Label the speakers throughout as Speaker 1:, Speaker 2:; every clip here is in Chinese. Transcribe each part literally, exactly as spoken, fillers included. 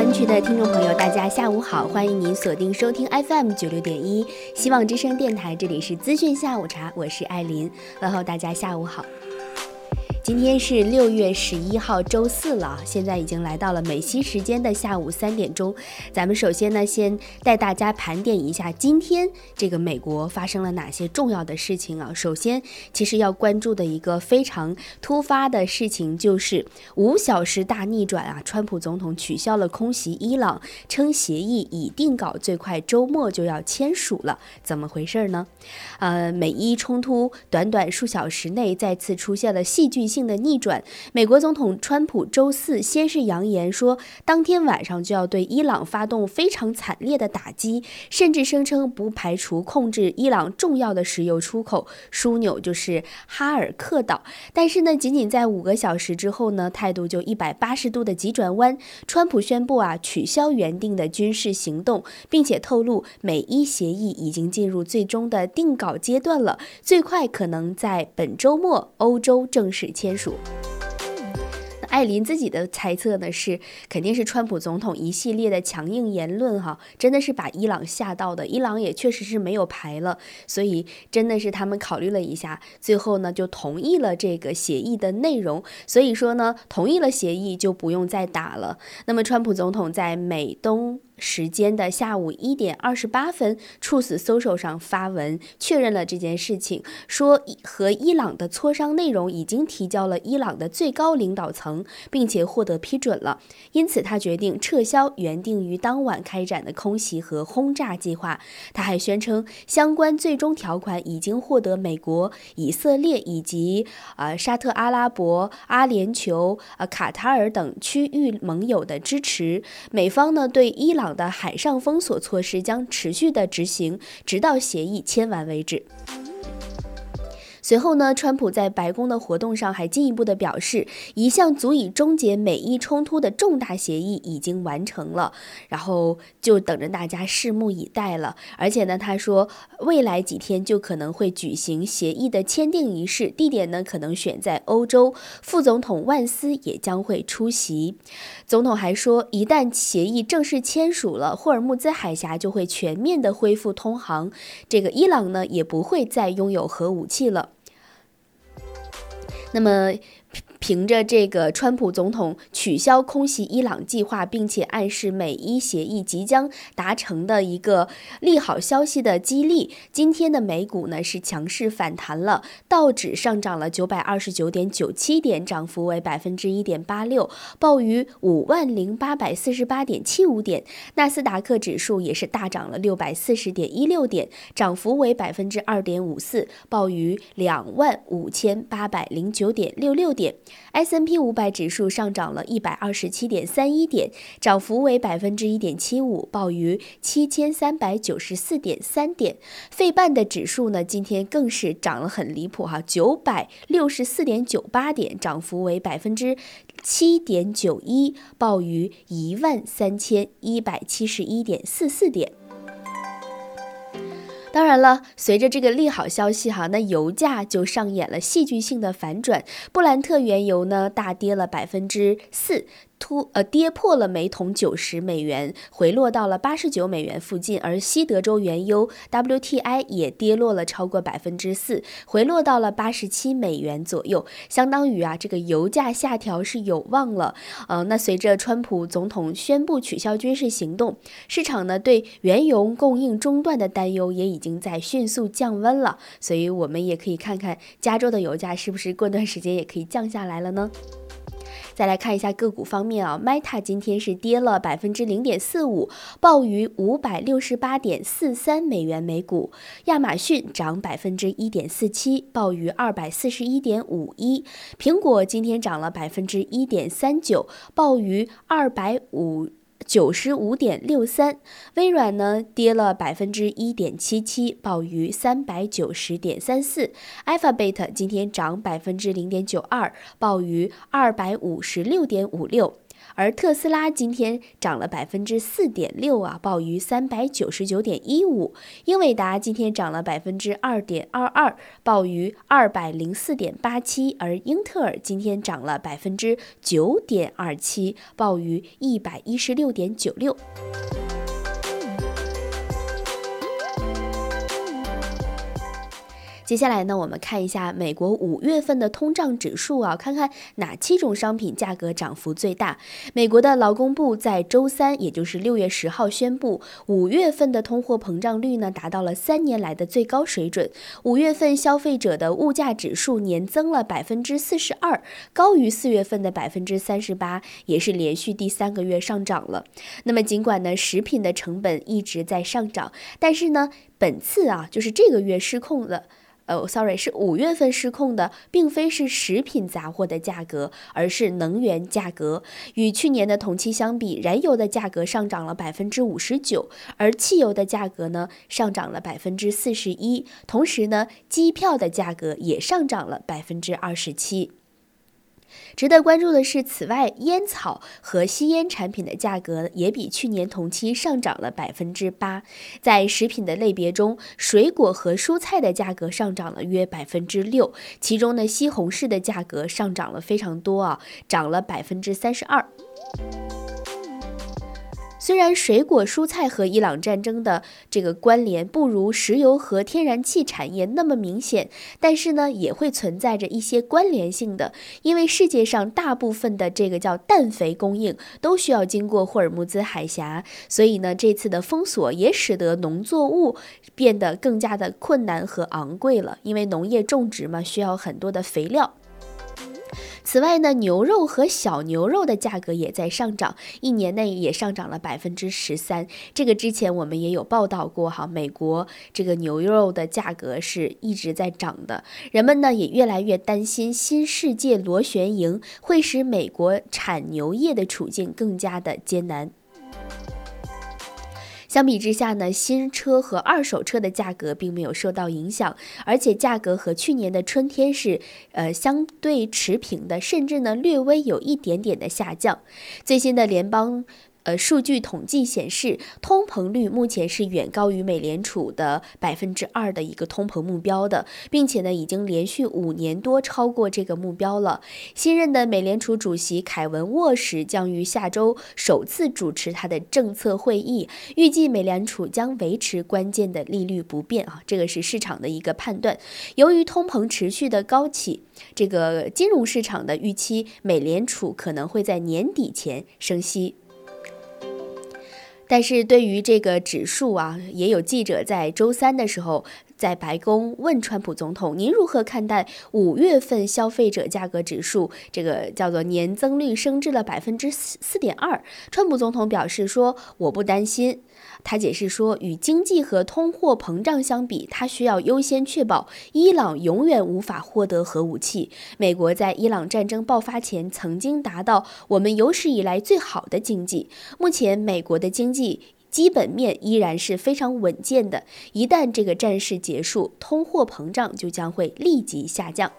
Speaker 1: 湾区的听众朋友，大家下午好，欢迎您锁定收听 F M 九六点一希望之声电台，这里是资讯下午茶，我是艾琳，问候大家下午好。今天是六月十一号周四了，现在已经来到了美西时间的下午三点钟。咱们首先呢，先带大家盘点一下今天这个美国发生了哪些重要的事情啊。首先，其实要关注的一个非常突发的事情就是五小时大逆转啊，川普总统取消了空袭伊朗，称协议已定稿，最快周末就要签署了，怎么回事呢？呃，美伊冲突短短数小时内再次出现了戏剧性的逆转。美国总统川普周四先是扬言说，当天晚上就要对伊朗发动非常惨烈的打击，甚至声称不排除控制伊朗重要的石油出口枢纽，就是哈尔克岛。但是呢，仅仅在五个小时之后呢，态度就一百八十度的急转弯。川普宣布啊，取消原定的军事行动，并且透露美伊协议已经进入最终的定稿阶段了，最快可能在本周末欧洲正式签署。艾琳自己的猜测呢是，肯定是川普总统一系列的强硬言论哈，真的是把伊朗吓到的。伊朗也确实是没有牌了，所以真的是他们考虑了一下，最后呢就同意了这个协议的内容。所以说呢，同意了协议就不用再打了。那么川普总统在美东时间的下午一点二十八分 Truth Social 上发文确认了这件事情，说和伊朗的磋商内容已经提交了伊朗的最高领导层，并且获得批准了，因此他决定撤销原定于当晚开展的空袭和轰炸计划。他还宣称，相关最终条款已经获得美国、以色列以及、呃、沙特阿拉伯、阿联酋、呃、卡塔尔等区域盟友的支持。美方呢对伊朗的海上封锁措施将持续的执行，直到协议签完为止。随后呢，川普在白宫的活动上还进一步的表示，一项足以终结美伊冲突的重大协议已经完成了，然后就等着大家拭目以待了。而且呢，他说未来几天就可能会举行协议的签订仪式，地点呢可能选在欧洲，副总统万斯也将会出席。总统还说，一旦协议正式签署了，霍尔木兹海峡就会全面的恢复通航，这个伊朗呢也不会再拥有核武器了。那么凭着这个川普总统取消空袭伊朗计划，并且暗示美伊协议即将达成的一个利好消息的激励，今天的美股呢是强势反弹了，道指上涨了九百二十九点九七点，涨幅为 百分之一点八六， 报于五万零八百四十八点七五点。纳斯达克指数也是大涨了六百四十点一六点，涨幅为 百分之二点五四， 报于两万五千八百零九点六六点。S and P 五百指数上涨了一百二十七点三一点，涨幅为 百分之一点七五， 报于七千三百九十四点三点。费半的指数呢，今天更是涨了很离谱哈，九百六十四点九八点，涨幅为 百分之七点九一， 报于一万三千一百七十一点四四点。当然了，随着这个利好消息哈，那油价就上演了戏剧性的反转。布兰特原油呢大跌了百分之四，突呃跌破了每桶九十美元，回落到了八十九美元附近。而西德州原油 W T I 也跌落了超过百分之四，回落到了八十七美元左右，相当于啊这个油价下调是有望了。呃，那随着川普总统宣布取消军事行动，市场呢对原油供应中断的担忧也已经在迅速降温了，所以我们也可以看看加州的油价是不是过段时间也可以降下来了呢？再来看一下个股方面啊 ，Meta 今天是跌了百分之零点四五，报于五百六十八点四三美元每股。亚马逊涨百分之一点四七，报于二百四十一点五一。苹果今天涨了百分之一点三九，报于二百五。九十五点六三，微软呢跌了百分之一点七七，报于三百九十点三四。Alphabet 今天涨百分之零点九二，报于二百五十六点五六。 而特斯拉今天涨了百分之四点六啊，报于三百九十九点一五。英伟达今天涨了百分之二点二二，报于二百零四点八七，而英特尔今天涨了百分之九点二七，报于一百一十六点九六。接下来呢，我们看一下美国五月份的通胀指数啊，看看哪七种商品价格涨幅最大。美国的劳工部在周三，也就是六月十号宣布，五月份的通货膨胀率呢达到了三年来的最高水准。五月份消费者的物价指数年增了百分之四十二，高于四月份的百分之三十八，也是连续第三个月上涨了。那么尽管呢，食品的成本一直在上涨，但是呢，本次啊，就是这个月失控了。呃 ，sorry， 是五月份失控的，并非是食品杂货的价格，而是能源价格。与去年的同期相比，燃油的价格上涨了百分之五十九，而汽油的价格呢上涨了百分之四十一。同时呢，机票的价格也上涨了百分之二十七。值得关注的是，此外，烟草和吸烟产品的价格也比去年同期上涨了百分之八。在食品的类别中，水果和蔬菜的价格上涨了约百分之六，其中呢，西红柿的价格上涨了非常多啊，涨了百分之三十二。虽然水果蔬菜和伊朗战争的这个关联不如石油和天然气产业那么明显，但是呢，也会存在着一些关联性的，因为世界上大部分的这个叫氮肥供应都需要经过霍尔木兹海峡，所以呢，这次的封锁也使得农作物变得更加的困难和昂贵了，因为农业种植嘛，需要很多的肥料。此外呢，牛肉和小牛肉的价格也在上涨，一年内也上涨了百分之十三。这个之前我们也有报道过哈，美国这个牛肉的价格是一直在涨的。人们呢也越来越担心新世界螺旋营会使美国产牛业的处境更加的艰难。相比之下呢，新车和二手车的价格并没有受到影响，而且价格和去年的春天是呃相对持平的，甚至呢略微有一点点的下降。最新的联邦呃，数据统计显示，通膨率目前是远高于美联储的百分之二的一个通膨目标的，并且呢，已经连续五年多超过这个目标了。新任的美联储主席凯文沃什将于下周首次主持他的政策会议，预计美联储将维持关键的利率不变啊，这个是市场的一个判断。由于通膨持续的高企，这个金融市场的预期，美联储可能会在年底前升息。但是对于这个指数啊，也有记者在周三的时候在白宫问川普总统，您如何看待五月份消费者价格指数这个叫做年增率升至了百分之四点二？川普总统表示说，我不担心。他解释说，与经济和通货膨胀相比，他需要优先确保伊朗永远无法获得核武器。美国在伊朗战争爆发前曾经达到我们有史以来最好的经济，目前美国的经济基本面依然是非常稳健的，一旦这个战事结束，通货膨胀就将会立即下降。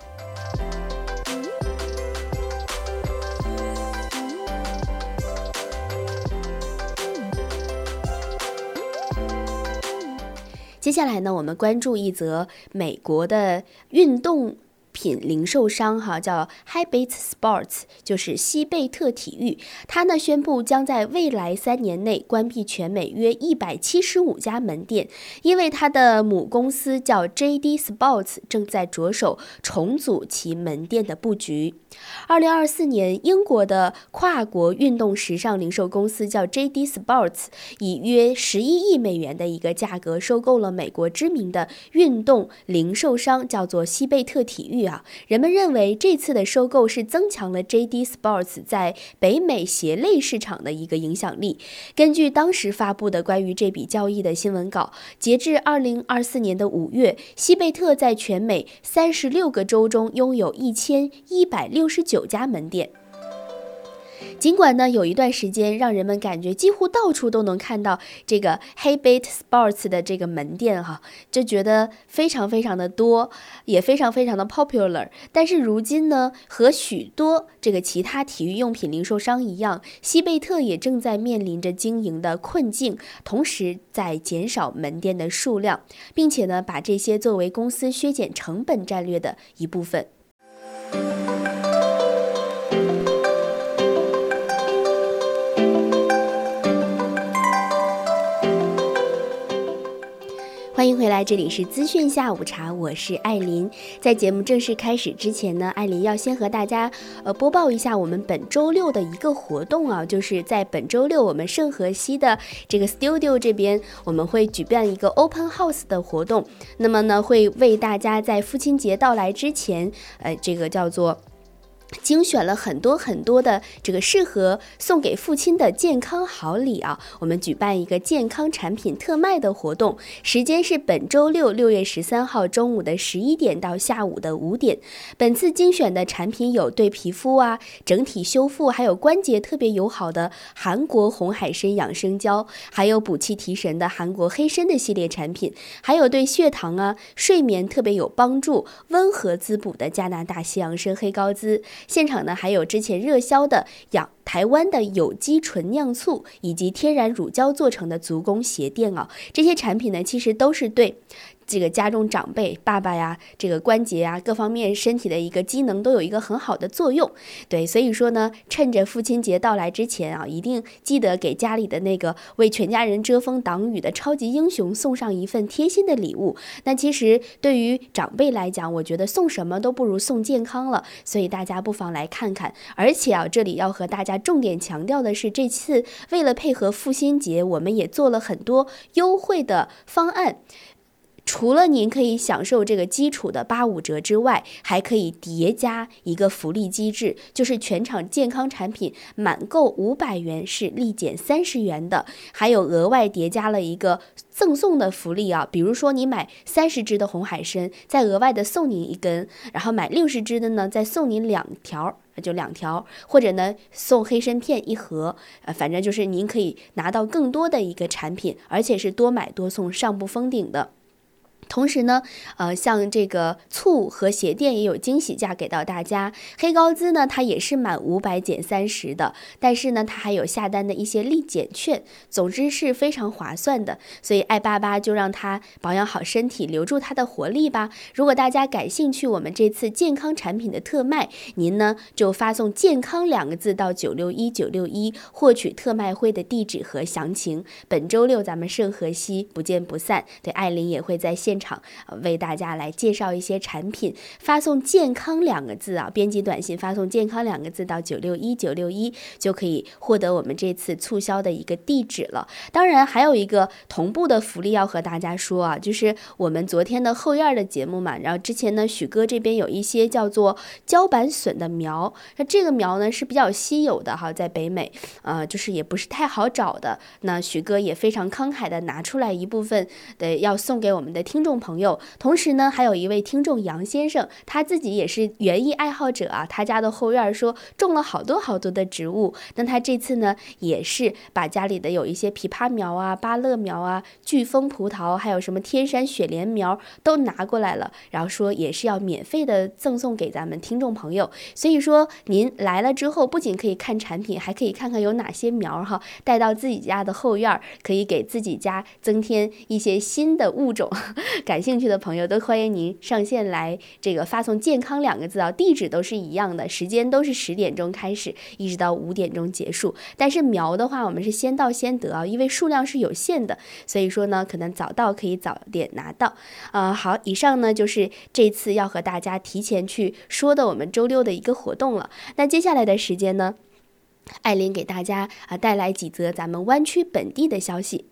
Speaker 1: 接下来呢，我们关注一则美国的运动品零售商哈，叫 Hibbett Sports， 就是西贝特体育。它呢宣布将在未来三年内关闭全美约一百七十五家门店，因为它的母公司叫 J D Sports 正在着手重组其门店的布局。二零二四年，英国的跨国运动时尚零售公司叫 J D Sports， 以约十一亿美元的一个价格收购了美国知名的运动零售商，叫做西贝特体育啊。人们认为这次的收购是增强了 J D Sports 在北美鞋类市场的一个影响力。根据当时发布的关于这笔交易的新闻稿，截至二零二四年的五月，西贝特在全美三十六个州中拥有一千一百六十九家门店。 尽管呢有一段时间让人们感觉几乎到处都能看到这个 Hey-Bait Sports 的这个门店哈，就觉得非常非常的多，也非常非常的 popular。但是如今呢，和许多这个其他体育用品零售商一样，西贝特也正在面临着经营的困境，同时在减少门店的数量，并且呢把这些作为公司削减成本战略的一部分。欢迎回来，这里是资讯下午茶，我是艾琳。在节目正式开始之前呢，艾琳要先和大家呃播报一下我们本周六的一个活动啊，就是在本周六我们圣荷西的这个 studio 这边，我们会举办一个 open house 的活动。那么呢，会为大家在父亲节到来之前，呃，这个叫做精选了很多很多的这个适合送给父亲的健康好礼啊！我们举办一个健康产品特卖的活动，时间是本周六六月十三号中午的十一点到下午的五点。本次精选的产品有对皮肤啊、整体修复还有关节特别友好的韩国红海参养生胶，还有补气提神的韩国黑参的系列产品，还有对血糖啊、睡眠特别有帮助、温和滋补的加拿大西洋参黑膏滋。现场呢还有之前热销的养台湾的有机纯酿醋以及天然乳胶做成的足弓鞋垫啊，这些产品呢其实都是对这个家中长辈爸爸呀，这个关节啊各方面身体的一个机能都有一个很好的作用。对，所以说呢，趁着父亲节到来之前啊，一定记得给家里的那个为全家人遮风挡雨的超级英雄送上一份贴心的礼物。那其实对于长辈来讲，我觉得送什么都不如送健康了，所以大家不妨来看看。而且啊，这里要和大家重点强调的是，这次为了配合父亲节，我们也做了很多优惠的方案。除了您可以享受这个基础的八五折之外，还可以叠加一个福利机制，就是全场健康产品满购五百元是立减三十元的，还有额外叠加了一个赠送的福利啊，比如说你买三十支的红海参，再额外的送您一根，然后买六十支的呢，再送您两条。就两条，或者呢送黑参片一盒，呃，反正就是您可以拿到更多的一个产品，而且是多买多送，上不封顶的。同时呢，呃，像这个醋和鞋垫也有惊喜价给到大家。黑膏滋呢，它也是满五百减三十的，但是呢，它还有下单的一些立减券，总之是非常划算的。所以爱爸爸就让他保养好身体，留住他的活力吧。如果大家感兴趣，我们这次健康产品的特卖，您呢就发送健康两个字到九六一九六一，获取特卖会的地址和详情。本周六咱们圣荷西不见不散。对，艾琳也会在现场场为大家来介绍一些产品，发送健康两个字啊，编辑短信发送健康两个字到九六一九六一，就可以获得我们这次促销的一个地址了。当然还有一个同步的福利要和大家说啊，就是我们昨天的后院的节目嘛，然后之前呢许哥这边有一些叫做茭板笋的苗，那这个苗呢是比较稀有的哈，在北美呃就是也不是太好找的，那许哥也非常慷慨的拿出来一部分的要送给我们的听众朋友。同时呢还有一位听众杨先生，他自己也是园艺爱好者啊，他家的后院说种了好多好多的植物，那他这次呢也是把家里的有一些枇杷苗啊、芭乐苗啊、飓风葡萄还有什么天山雪莲苗都拿过来了，然后说也是要免费的赠送给咱们听众朋友。所以说您来了之后不仅可以看产品，还可以看看有哪些苗哈，带到自己家的后院，可以给自己家增添一些新的物种。感兴趣的朋友都欢迎您上线来这个发送健康两个字啊，地址都是一样的，时间都是十点钟开始一直到五点钟结束。但是苗的话我们是先到先得啊，因为数量是有限的，所以说呢可能早到可以早点拿到。呃，好，以上呢就是这次要和大家提前去说的我们周六的一个活动了。那接下来的时间呢，艾琳给大家啊带来几则咱们湾区本地的消息。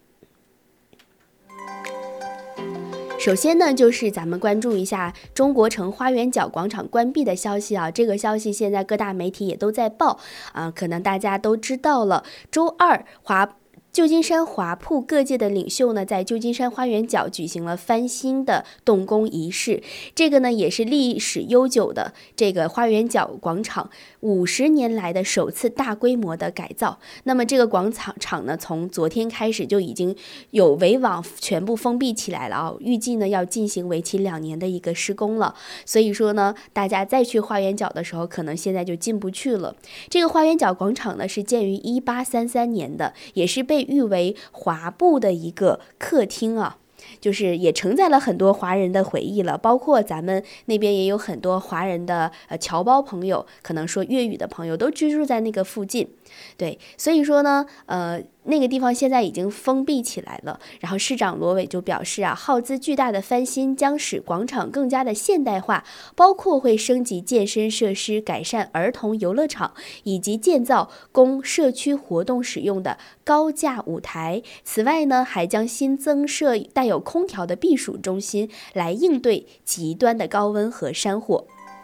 Speaker 1: 首先呢，就是咱们关注一下中国城花园角广场关闭的消息啊，这个消息现在各大媒体也都在报啊，可能大家都知道了。周二华旧金山华埠各界的领袖呢，在旧金山花园角举行了翻新的动工仪式。这个呢，也是历史悠久的这个花园角广场五十年来的首次大规模的改造。那么这个广场场呢，从昨天开始就已经有围网全部封闭起来了啊，预计呢要进行为期两年的一个施工了。所以说呢，大家再去花园角的时候，可能现在就进不去了。这个花园角广场呢，是建于一八三三年的，也是被誉为华埠的一个客厅啊，就是也承载了很多华人的回忆了，包括咱们那边也有很多华人的呃侨胞朋友，可能说粤语的朋友都居住在那个附近。对，所以说呢，呃，那个地方现在已经封闭起来了。然后市长罗伟就表示啊，耗资巨大的翻新将使广场更加的现代化，包括会升级健身设施、改善儿童游乐场，以及建造供社区活动使用的高架舞台。此外呢，还将新增设带有空调的避暑中心，来应对极端的高温和山火。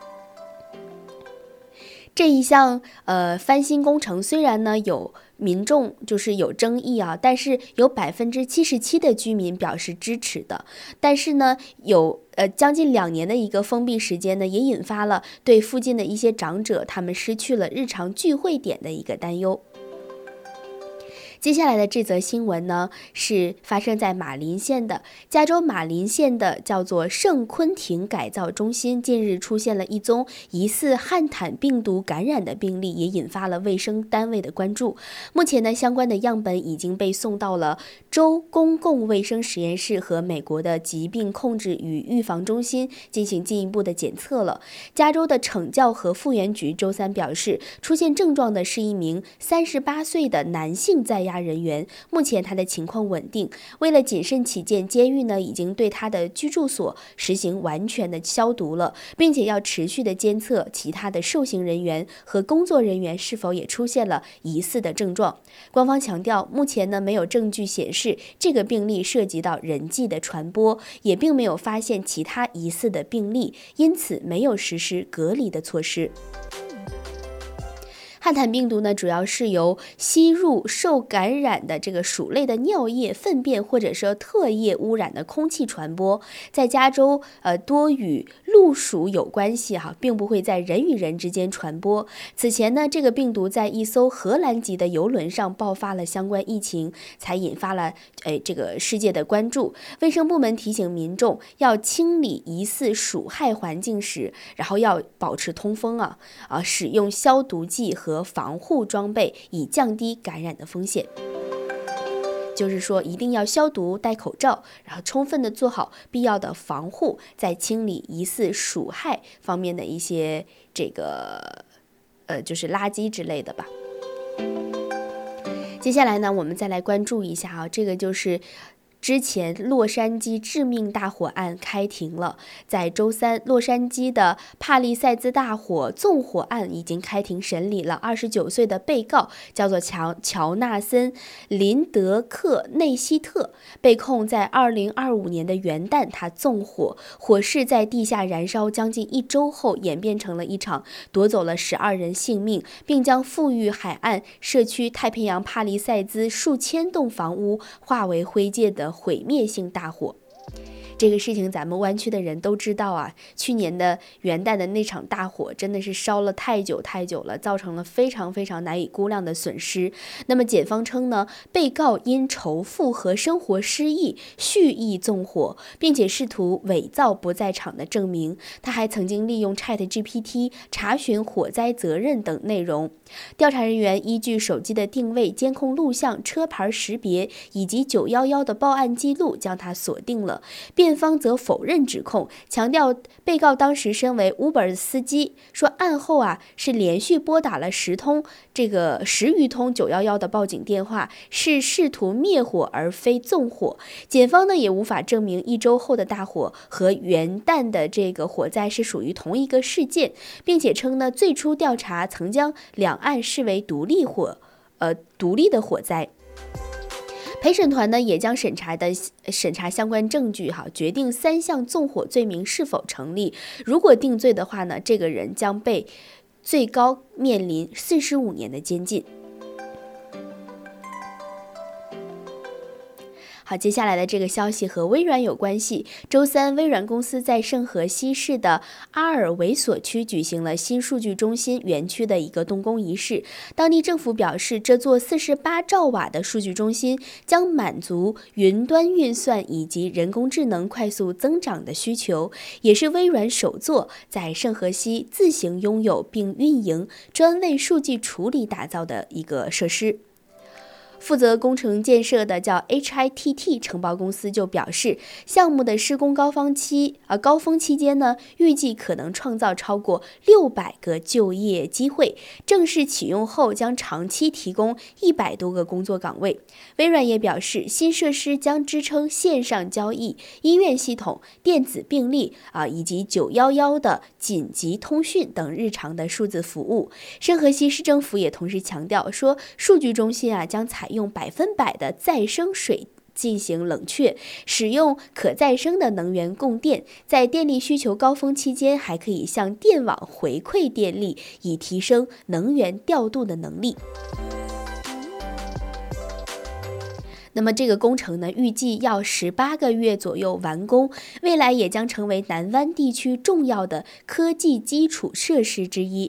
Speaker 1: 这一项呃翻新工程虽然呢有民众就是有争议啊，但是有百分之七十七的居民表示支持的。但是呢，有呃将近两年的一个封闭时间呢，也引发了对附近的一些长者他们失去了日常聚会点的一个担忧。接下来的这则新闻呢，是发生在马林县的加州马林县的叫做圣昆廷改造中心，近日出现了一宗疑似汉坦病毒感染的病例，也引发了卫生单位的关注。目前呢，相关的样本已经被送到了州公共卫生实验室和美国的疾病控制与预防中心进行进一步的检测了。加州的惩教和复原局周三表示，出现症状的是一名三十八岁的男性在押人员，目前他的情况稳定。为了谨慎起见，监狱呢已经对他的居住所实行完全的消毒了，并且要持续的监测其他的受刑人员和工作人员是否也出现了疑似的症状。官方强调，目前呢没有证据显示这个病例涉及到人际的传播，也并没有发现其他疑似的病例，因此没有实施隔离的措施。汉坦病毒呢，主要是由吸入受感染的这个鼠类的尿液、粪便或者说唾液污染的空气传播，在加州呃多与鹿鼠有关系哈，并不会在人与人之间传播。此前呢，这个病毒在一艘荷兰籍的邮轮上爆发了相关疫情，才引发了哎这个世界的关注。卫生部门提醒民众要清理疑似鼠害环境时，然后要保持通风啊啊，使用消毒剂和防护装备，以降低感染的风险。就是说一定要消毒、戴口罩，然后充分的做好必要的防护，再清理疑似鼠害方面的一些这个呃就是垃圾之类的吧。接下来呢，我们再来关注一下啊，这个就是之前洛杉矶致命大火案开庭了。在周三，洛杉矶的帕利塞兹大火纵火案已经开庭审理了。二十九岁的被告叫做乔乔纳森·林德克内希特，被控在二零二五年的元旦，他纵火，火势在地下燃烧将近一周后，演变成了一场夺走了十二人性命，并将富裕海岸社区太平洋帕利塞兹数千栋房屋化为灰烬的毁灭性大火。这个事情咱们湾区的人都知道啊，去年的元旦的那场大火真的是烧了太久太久了，造成了非常非常难以估量的损失。那么检方称呢，被告因仇富和生活失意蓄意纵火，并且试图伪造不在场的证明。他还曾经利用 Chat G P T 查询火灾责任等内容。调查人员依据手机的定位、监控录像、车牌识别以及九一一的报案记录将他锁定了。辩方则否认指控，强调被告当时身为 Uber 的司机，说案后啊是连续拨打了十通这个十余通九一一的报警电话，是试图灭火而非纵火。检方呢也无法证明一周后的大火和元旦的这个火灾是属于同一个事件，并且称呢最初调查曾将两案视为独立火呃独立的火灾。陪审团呢也将审查的审查相关证据哈，决定三项纵火罪名是否成立。如果定罪的话呢，这个人将被最高面临四十五年的监禁。 好，接下来的这个消息和微软有关系。周三，微软公司在圣荷西市的阿尔维索区举行了新数据中心园区的一个动工仪式。当地政府表示，这座四十八兆瓦的数据中心将满足云端运算以及人工智能快速增长的需求，也是微软首座在圣荷西自行拥有并运营专为数据处理打造的一个设施。负责工程建设的叫 H I T T 承包公司就表示，项目的施工高峰期呃高峰期间呢，预计可能创造超过六百个就业机会，正式启用后将长期提供一百多个工作岗位。微软也表示，新设施将支撑线上交易、医院系统、电子病历啊以及九一一的紧急通讯等日常的数字服务。圣荷西市政府也同时强调说，数据中心啊将采用百分百的再生水进行冷却，使用可再生的能源供电，在电力需求高峰期间还可以向电网回馈电力，以提升能源调度的能力。那么这个工程呢，预计要十八个月左右完工，未来也将成为南湾地区重要的科技基础设施之一。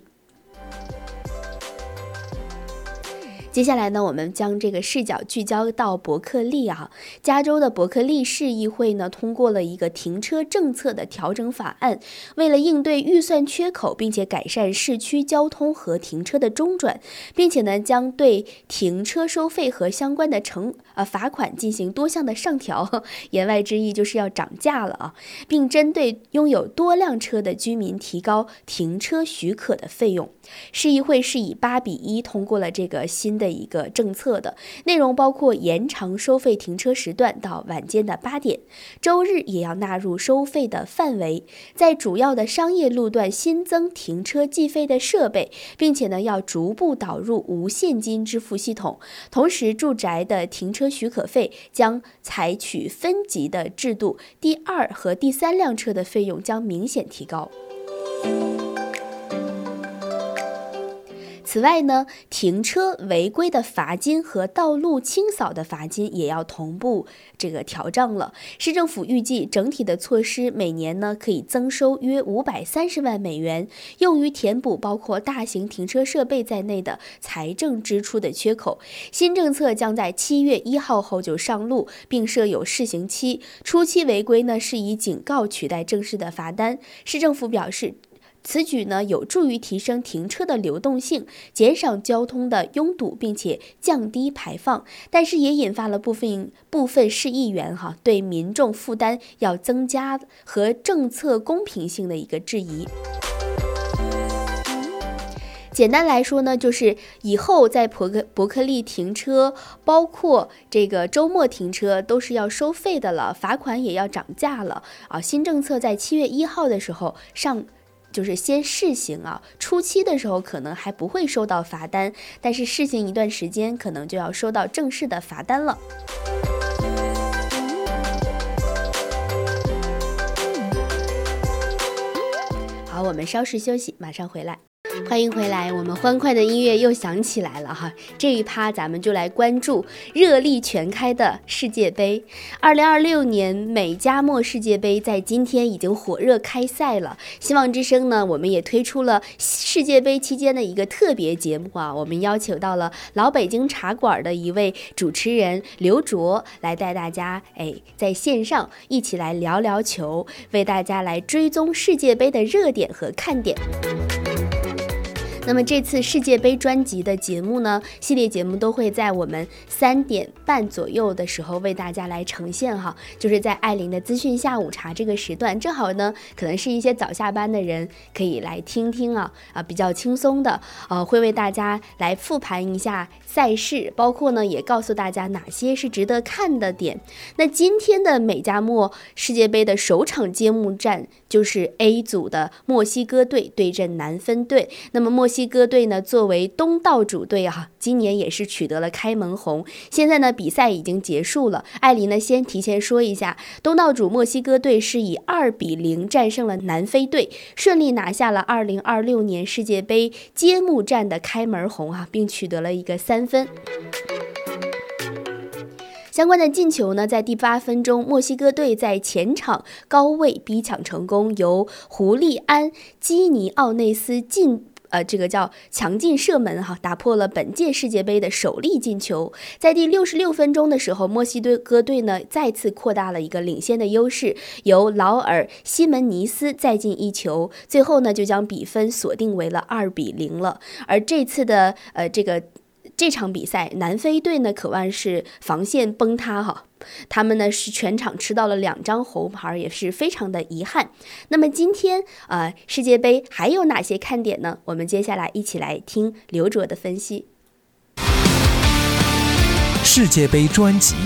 Speaker 1: 接下来呢，我们将这个视角聚焦到伯克利啊。加州的伯克利市议会呢，通过了一个停车政策的调整法案，为了应对预算缺口，并且改善市区交通和停车的中转，并且呢，将对停车收费和相关的惩呃罚款进行多项的上调，言外之意就是要涨价了啊，并针对拥有多辆车的居民提高停车许可的费用。市议会是以八比一通过了这个新的一个政策的，内容包括延长收费停车时段到晚间的八点，周日也要纳入收费的范围，在主要的商业路段新增停车计费的设备，并且呢要逐步导入无现金支付系统。同时，住宅的停车许可费将采取分级的制度，第二和第三辆车的费用将明显提高。此外呢，停车违规的罚金和道路清扫的罚金也要同步这个调整了。市政府预计整体的措施每年呢可以增收约五百三十万美元，用于填补包括大型停车设备在内的财政支出的缺口。新政策将在七月一号后就上路，并设有试行期。初期违规呢是以警告取代正式的罚单。市政府表示，此举呢有助于提升停车的流动性，减少交通的拥堵，并且降低排放，但是也引发了部分部分市议员哈对民众负担要增加和政策公平性的一个质疑。简单来说呢，就是以后在伯克伯克利停车，包括这个周末停车都是要收费的了，罚款也要涨价了啊！新政策在七月一号的时候上。就是先试行啊，初期的时候可能还不会收到罚单，但是试行一段时间，可能就要收到正式的罚单了。好，我们稍事休息，马上回来。欢迎回来，我们欢快的音乐又响起来了哈。这一趴咱们就来关注热力全开的世界杯。二零二六年美加墨世界杯在今天已经火热开赛了。希望之声呢，我们也推出了世界杯期间的一个特别节目啊，我们邀请到了老北京茶馆的一位主持人刘卓来带大家哎在线上一起来聊聊球，为大家来追踪世界杯的热点和看点。那么这次世界杯专辑的节目呢，系列节目都会在我们三点半左右的时候为大家来呈现哈，就是在艾琳的资讯下午茶这个时段，正好呢，可能是一些早下班的人可以来听听啊啊，比较轻松的，呃，会为大家来复盘一下赛事，包括呢也告诉大家哪些是值得看的点。那今天的美加墨世界杯的首场揭幕战就是 A 组的墨西哥队对阵南非队，那么墨西哥墨西哥队呢，作为东道主队啊，今年也是取得了开门红。现在呢，比赛已经结束了。艾琳呢，先提前说一下，东道主墨西哥队是以二比零战胜了南非队，顺利拿下了二零二六年世界杯揭幕战的开门红啊，并取得了一个三分。 相关的进球呢，在第八分钟，墨西哥队在前场高位逼抢成功，由胡利安·基尼奥内斯进。呃，这个叫强劲射门哈，打破了本届世界杯的首粒进球。在第六十六分钟的时候，墨西哥队呢再次扩大了一个领先的优势，由劳尔·西门尼斯再进一球，最后呢就将比分锁定为了二比零了。而这次的呃这个这场比赛，南非队呢可谓是防线崩塌哈。他们呢是全场吃到了两张红牌，也是非常的遗憾。那么今天呃世界杯还有哪些看点呢？我们接下来一起来听刘卓的分析。
Speaker 2: 世界杯专辑，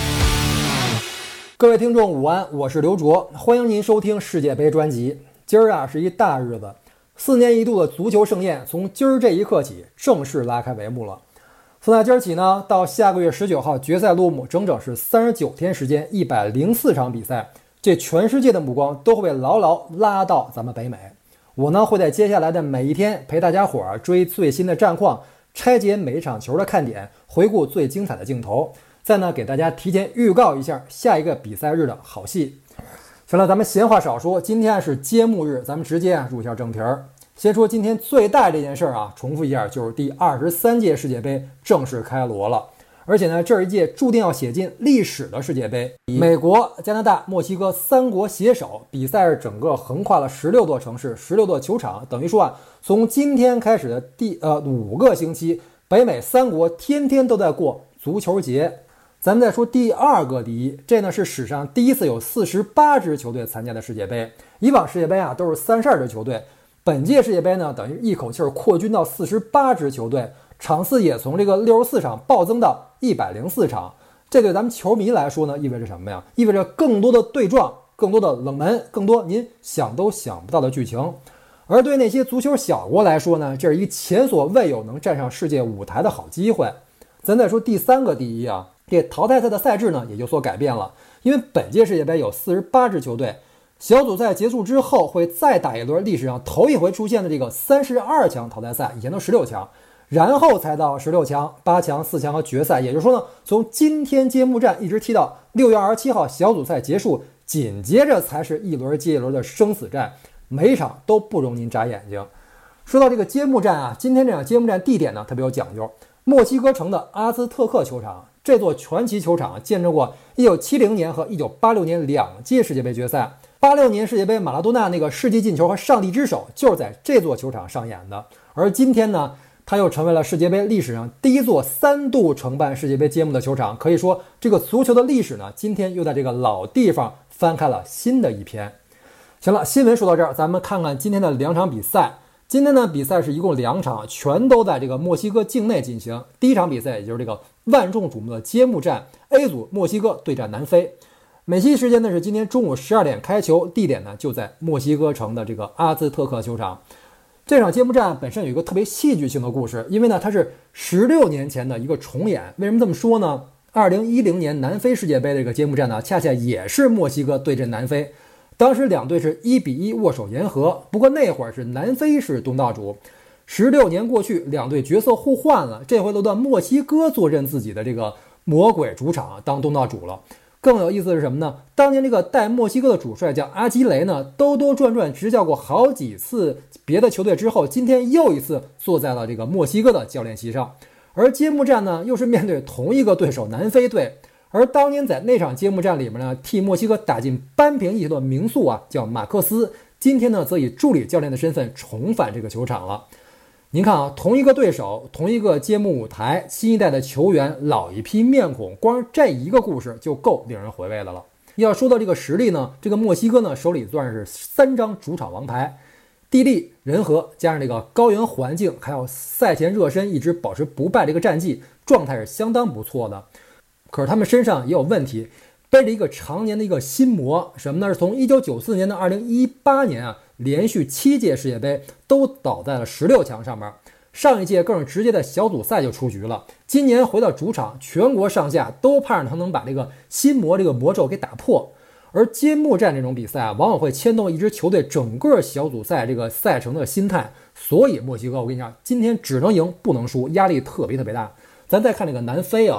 Speaker 3: 各位听众午安，我是刘卓，欢迎您收听世界杯专辑。今儿啊是一大日子，四年一度的足球盛宴从今儿这一刻起正式拉开帷幕了。从那今儿起呢，到下个月十九号决赛落幕，整整是三十九天时间，一百零四场比赛，这全世界的目光都会被牢牢拉到咱们北美。我呢会在接下来的每一天陪大家伙儿追最新的战况，拆解每一场球的看点，回顾最精彩的镜头，再呢给大家提前预告一下下一个比赛日的好戏。行了，咱们闲话少说，今天是揭幕日，咱们直接啊入一下正题儿。先说今天最大这件事儿啊，重复一下，就是第二十三届世界杯正式开锣了。而且呢，这是一届注定要写进历史的世界杯。美国、加拿大、墨西哥三国携手，比赛是整个横跨了十六座城市、十六座球场，等于说啊，从今天开始的第呃五个星期，北美三国天天都在过足球节。咱们再说第二个第一，这呢是史上第一次有四十八支球队参加的世界杯。以往世界杯啊都是三十二支球队。本届世界杯呢，等于一口气儿扩军到四十八支球队，场次也从这个六十四场暴增到一百零四场。这对咱们球迷来说呢，意味着什么呀？意味着更多的对撞，更多的冷门，更多您想都想不到的剧情。而对那些足球小国来说呢，这是一前所未有能站上世界舞台的好机会。咱再说第三个第一啊，这淘汰赛的赛制呢也有所改变了，因为本届世界杯有四十八支球队。小组赛结束之后会再打一轮历史上头一回出现的这个三十二强淘汰赛，以前都十六强，然后才到十六强、八强、四强和决赛。也就是说呢，从今天揭幕战一直踢到六月二十七号小组赛结束，紧接着才是一轮接一轮的生死战，每一场都不容您眨眼睛。说到这个揭幕战啊，今天这场揭幕战地点呢特别有讲究，墨西哥城的阿兹特克球场。这座传奇球场见证过一九七零年和一九八六年两届世界杯决赛。八六年世界杯马拉多纳那个世纪进球和上帝之手就是在这座球场上演的。而今天呢，它又成为了世界杯历史上第一座三度承办世界杯揭幕的球场。可以说这个足球的历史呢，今天又在这个老地方翻开了新的一篇。行了，新闻说到这儿，咱们看看今天的两场比赛。今天呢，比赛是一共两场，全都在这个墨西哥境内进行。第一场比赛也就是这个万众瞩目的揭幕战 ，A 组墨西哥对战南非。美西时间呢是今天中午十二点开球，地点呢就在墨西哥城的这个阿兹特克球场。这场揭幕战本身有一个特别戏剧性的故事，因为呢它是十六年前的一个重演。为什么这么说呢？二零一零年南非世界杯的这个揭幕战呢，恰恰也是墨西哥对阵南非。当时两队是一比一握手言和，不过那会儿是南非是东道主。十六年过去，两队角色互换了，这回轮到墨西哥坐镇自己的这个魔鬼主场当东道主了。更有意思的是什么呢？当年这个带墨西哥的主帅叫阿基雷呢，兜兜转转执教过好几次别的球队之后，今天又一次坐在了这个墨西哥的教练席上。而揭幕战呢，又是面对同一个对手南非队。而当年在那场揭幕战里面呢，替墨西哥打进扳平一球的名宿啊，叫马克斯，今天呢则以助理教练的身份重返这个球场了。您看啊，同一个对手，同一个揭幕舞台，新一代的球员，老一批面孔，光这一个故事就够令人回味的了。要说到这个实力呢，这个墨西哥呢手里算是三张主场王牌，地利人和加上这个高原环境，还有赛前热身一直保持不败这个战绩，状态是相当不错的。可是他们身上也有问题，背着一个常年的一个心魔，什么呢？是从一九九四年到二零一八年啊，连续七届世界杯都倒在了十六强上面，上一届更是直接在小组赛就出局了。今年回到主场，全国上下都盼着他能把这个心魔这个魔咒给打破。而揭幕战这种比赛啊，往往会牵动一支球队整个小组赛这个赛程的心态，所以墨西哥我跟你讲，今天只能赢不能输，压力特别特别大。咱再看这个南非啊，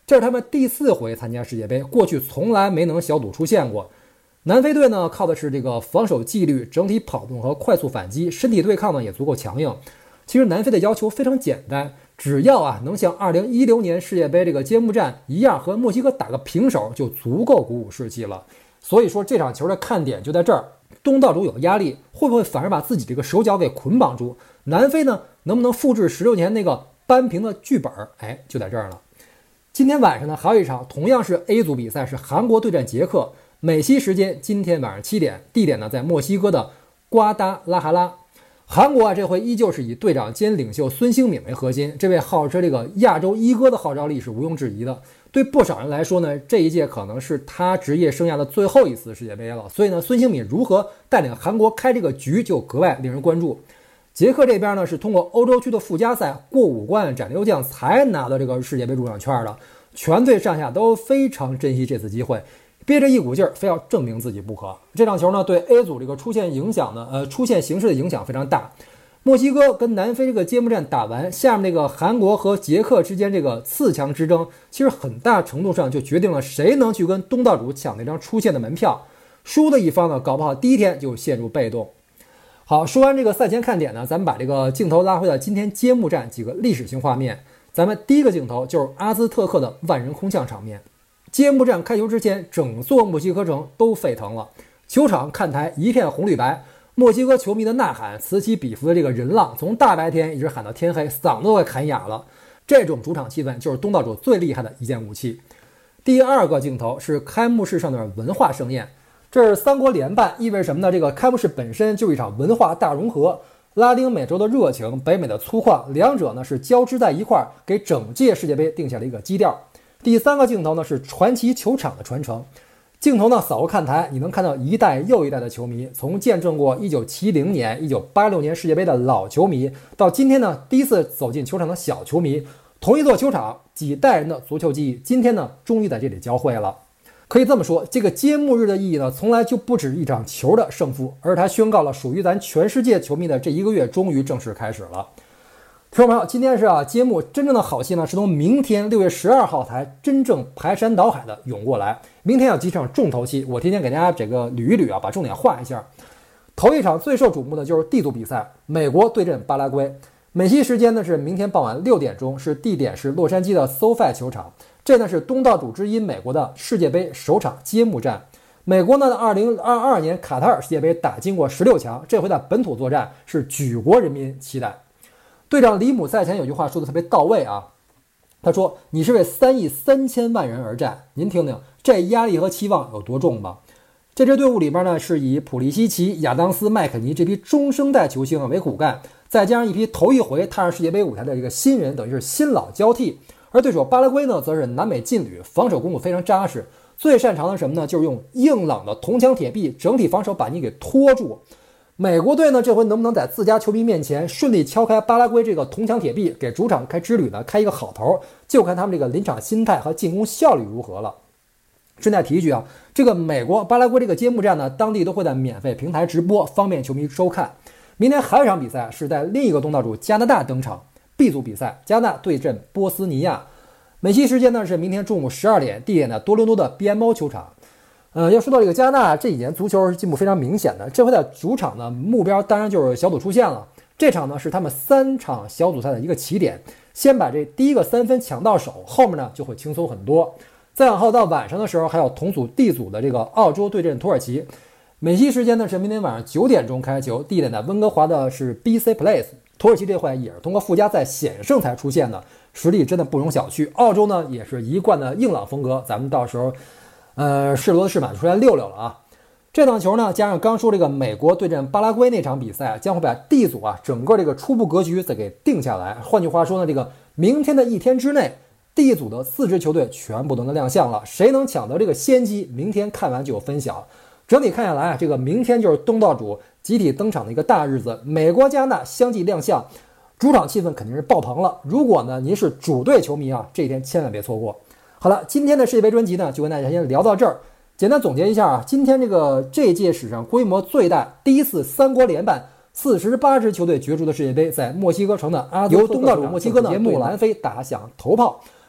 Speaker 3: 这是他们第四回参加世界杯，过去从来没能小组出现过。南非队呢靠的是这个防守纪律、整体跑动和快速反击，身体对抗呢也足够强硬。其实南非的要求非常简单，只要啊能像二零一六年世界杯这个揭幕战一样和墨西哥打个平手，就足够鼓舞士气了。所以说这场球的看点就在这儿，东道主有压力，会不会反而把自己这个手脚给捆绑住？南非呢能不能复制十六年那个扳平的剧本？哎，就在这儿了。今天晚上呢还有一场同样是 A 组比赛，是韩国对战捷克，美西时间今天晚上七点，地点呢在墨西哥的瓜达拉哈拉。韩国啊这回依旧是以队长兼领袖孙兴敏为核心，这位号称这个亚洲一哥的号召力是毋庸置疑的。对不少人来说呢，这一届可能是他职业生涯的最后一次世界杯了，所以呢孙兴敏如何带领韩国开这个局就格外令人关注。捷克这边呢是通过欧洲区的附加赛过五关斩六将才拿到这个世界杯入场券的，全队上下都非常珍惜这次机会，憋着一股劲儿，非要证明自己不可。这场球呢，对 A 组这个出现影响呢，呃，出现形势的影响非常大。墨西哥跟南非这个揭幕战打完，下面这个韩国和捷克之间这个次强之争，其实很大程度上就决定了谁能去跟东道主抢那张出线的门票。输的一方呢，搞不好第一天就陷入被动。好，说完这个赛前看点呢，咱们把这个镜头拉回到今天揭幕战几个历史性画面。咱们第一个镜头就是阿兹特克的万人空巷场面。揭幕战开球之前，整座墨西哥城都沸腾了，球场看台一片红绿白，墨西哥球迷的呐喊此起彼伏的这个人浪，从大白天一直喊到天黑，嗓子都快喊哑了。这种主场气氛就是东道主最厉害的一件武器。第二个镜头是开幕式上的文化盛宴，这是三国联办，意味着什么呢？这个开幕式本身就是一场文化大融合，拉丁美洲的热情，北美的粗犷，两者呢是交织在一块儿，给整届世界杯定下了一个基调。第三个镜头呢是传奇球场的传承，镜头呢扫过看台，你能看到一代又一代的球迷，从见证过一九七零年、一九八六年世界杯的老球迷，到今天呢第一次走进球场的小球迷，同一座球场，几代人的足球记忆，今天呢终于在这里交汇了。可以这么说，这个揭幕日的意义呢，从来就不止一场球的胜负，而它宣告了属于咱全世界球迷的这一个月终于正式开始了。听众朋友，今天是啊揭幕，真正的好戏呢是从明天六月十二号才真正排山倒海的涌过来。明天有几场重头戏，我提前给大家这个捋一捋啊，把重点画一下。头一场最受瞩目的就是 D 组比赛，美国对阵巴拉圭。美西时间呢是明天傍晚六点钟，是地点是洛杉矶的 S O F I 球场。这呢是东道主之一美国的世界杯首场揭幕战。美国呢二零二二年卡塔尔世界杯打进过十六强，这回的本土作战是举国人民期待。队长里姆赛前有句话说的特别到位啊，他说：“你是为三亿三千万人而战。”您听听，这压力和期望有多重吧？这支队伍里边呢，是以普利西奇、亚当斯、麦肯尼这批中生代球星为骨干，再加上一批头一回踏上世界杯舞台的这个新人，等于是新老交替。而对手巴拉圭呢，则是南美劲旅，防守功夫非常扎实，最擅长的什么呢？就是用硬朗的铜墙铁壁，整体防守把你给拖住。美国队呢，这回能不能在自家球迷面前顺利敲开巴拉圭这个铜墙铁壁，给主场开之旅呢开一个好头，就看他们这个临场心态和进攻效率如何了。顺带提一句啊，这个美国巴拉圭这个揭幕战呢，当地都会在免费平台直播，方便球迷收看。明天还有一场比赛是在另一个东道主加拿大登场 ，B 组比赛，加拿大对阵波斯尼亚。美西时间呢是明天中午十二点，地点呢多伦多的 B M O 球场。呃，要说到这个加拿大这几年足球进步非常明显的，这回在主场呢目标当然就是小组出线了。这场呢是他们三场小组赛的一个起点，先把这第一个三分抢到手，后面呢就会轻松很多。再往后到晚上的时候，还有同组 D 组的这个澳洲对阵土耳其。美西时间呢是明天晚上九点钟开球，地点在温哥华的是 B C Place。土耳其这回也是通过附加赛险胜才出现的，实力真的不容小觑。澳洲呢也是一贯的硬朗风格，咱们到时候呃，是骡子是马出来溜溜了啊！这场球呢，加上刚说这个美国对阵巴拉圭那场比赛，将会把 D 组啊整个这个初步格局再给定下来。换句话说呢，这个明天的一天之内 ，D 组的四支球队全部都能亮相了。谁能抢得这个先机，明天看完就有分晓。整体看下来啊，这个明天就是东道主集体登场的一个大日子，美国加拿大相继亮相，主场气氛肯定是爆棚了。如果呢您是主队球迷啊，这一天千万别错过。好了，今天的世界杯专辑呢，就跟大家先聊到这儿。简单总结一下啊，今天这个这届史上规模最大、第一次三国联办四十八支球队角逐的世界杯，在墨西哥城的阿由东道主墨西哥呢对南非打响头炮。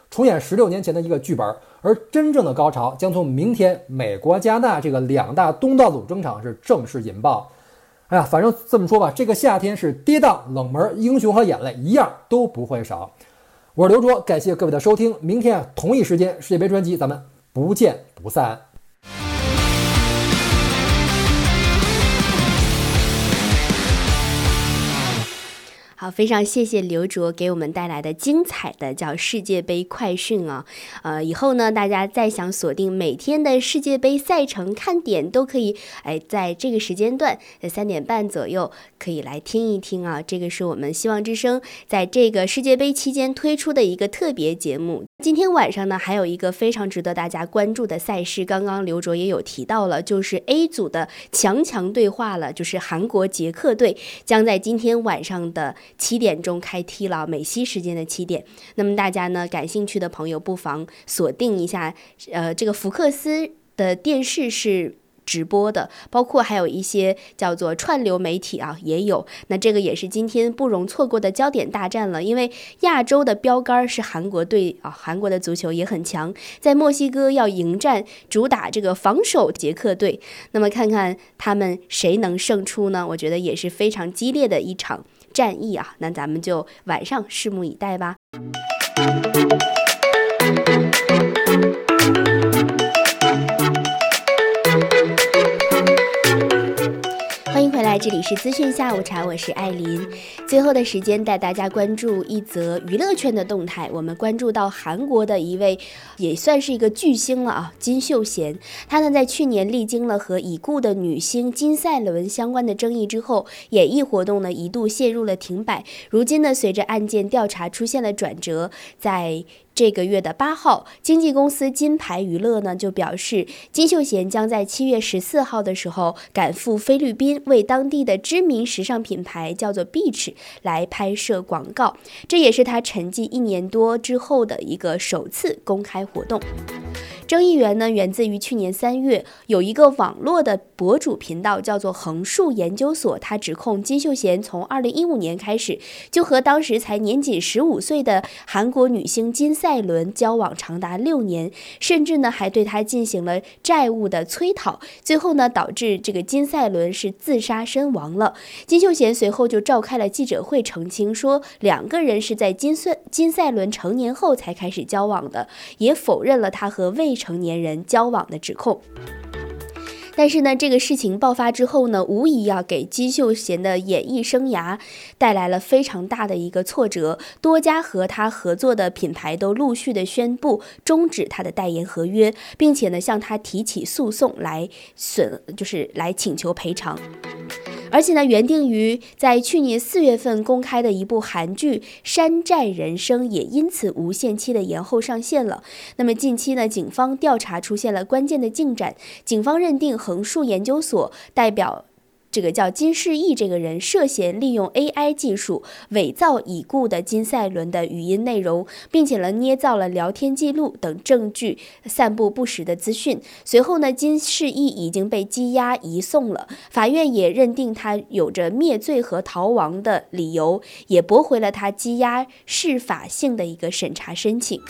Speaker 3: 重演十六年前的一个剧本，而真正的高潮将从明天美国、加拿大这个两大东道主争场是正式引爆。哎呀，反正这么说吧，这个夏天是跌宕、冷门、英雄和眼泪一样都不会少。我是刘卓，感谢各位的收听，明天啊同一时间世界杯专辑咱们不见不散。
Speaker 1: 好，非常谢谢刘卓给我们带来的精彩的叫世界杯快讯啊！呃，以后呢，大家再想锁定每天的世界杯赛程看点，都可以哎，在这个时间段，在三点半左右可以来听一听啊。这个是我们希望之声在这个世界杯期间推出的一个特别节目。今天晚上呢，还有一个非常值得大家关注的赛事，刚刚刘卓也有提到了，就是 A 组的强强对话了，就是韩国捷克队将在今天晚上的七点钟开踢了，美西时间的七点。那么大家呢，感兴趣的朋友不妨锁定一下，呃，这个福克斯的电视是直播的，包括还有一些叫做串流媒体啊也有。那这个也是今天不容错过的焦点大战了，因为亚洲的标杆是韩国队啊，韩国的足球也很强，在墨西哥要迎战主打这个防守捷克队。那么看看他们谁能胜出呢？我觉得也是非常激烈的一场战役啊，那咱们就晚上拭目以待吧。欢迎回来，这里是资讯下午茶，我是艾琳。最后的时间带大家关注一则娱乐圈的动态，我们关注到韩国的一位也算是一个巨星了啊，金秀贤。他呢在去年历经了和已故的女星金赛纶相关的争议之后，演艺活动呢一度陷入了停摆。如今呢，随着案件调查出现了转折，在这个月的八号，经纪公司金牌娱乐呢就表示，金秀贤将在七月十四号的时候赶赴菲律宾，为当地的知名时尚品牌叫做 Beach 来拍摄广告。这也是他沉寂一年多之后的一个首次公开活动。争议源呢源自于去年三月，有一个网络的博主频道叫做横竖研究所，他指控金秀贤从二零一五年开始就和当时才年仅十五岁的韩国女星金赛纶交往长达六年，甚至呢还对她进行了债务的催讨，最后呢导致这个金赛纶是自杀身亡了。金秀贤随后就召开了记者会澄清说，两个人是在金赛金赛纶成年后才开始交往的，也否认了他和未成年人交往的指控。但是呢，这个事情爆发之后呢，无疑要给金秀贤的演艺生涯带来了非常大的一个挫折。多家和他合作的品牌都陆续的宣布终止他的代言合约，并且呢，向他提起诉讼来损，就是来请求赔偿。而且呢，原定于在去年四月份公开的一部韩剧《山寨人生》也因此无限期的延后上线了。那么近期呢，警方调查出现了关键的进展，警方认定横竖研究所代表这个叫金世义这个人涉嫌利用 A I 技术伪造已故的金赛纶的语音内容，并且呢捏造了聊天记录等证据，散布不实的资讯。随后呢，金世义已经被羁押移送了，法院也认定他有着灭罪和逃亡的理由，也驳回了他羁押适法性的一个审查申请。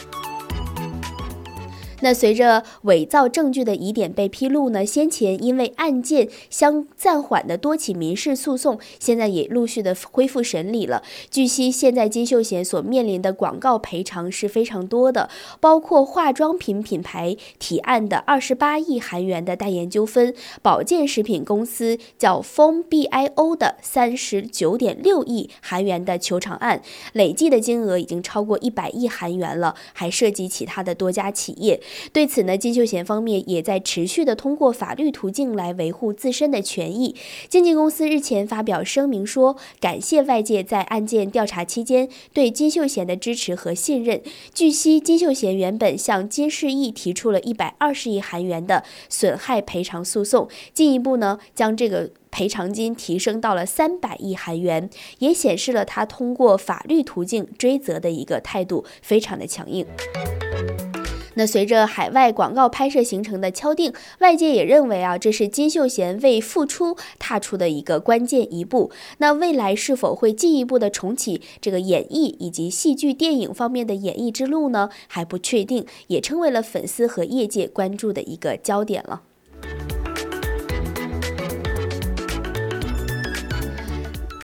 Speaker 1: 那随着伪造证据的疑点被披露呢，先前因为案件相暂缓的多起民事诉讼，现在也陆续的恢复审理了。据悉，现在金秀贤所面临的广告赔偿是非常多的，包括化妆品品牌提案的二十八亿韩元的代言纠纷，保健食品公司叫 Fom B I O 的三十九点六亿韩元的求偿案，累计的金额已经超过一百亿韩元了，还涉及其他的多家企业。对此呢，金秀贤方面也在持续的通过法律途径来维护自身的权益。经纪公司日前发表声明说，感谢外界在案件调查期间对金秀贤的支持和信任。据悉，金秀贤原本向金世义提出了一百二十亿韩元的损害赔偿诉讼，进一步呢将这个赔偿金提升到了三百亿韩元，也显示了他通过法律途径追责的一个态度非常的强硬。 那随着海外广告拍摄行程的敲定，外界也认为啊，这是金秀贤为复出踏出的一个关键一步。那未来是否会进一步的重启这个演艺以及戏剧电影方面的演艺之路呢？还不确定，也成为了粉丝和业界关注的一个焦点了。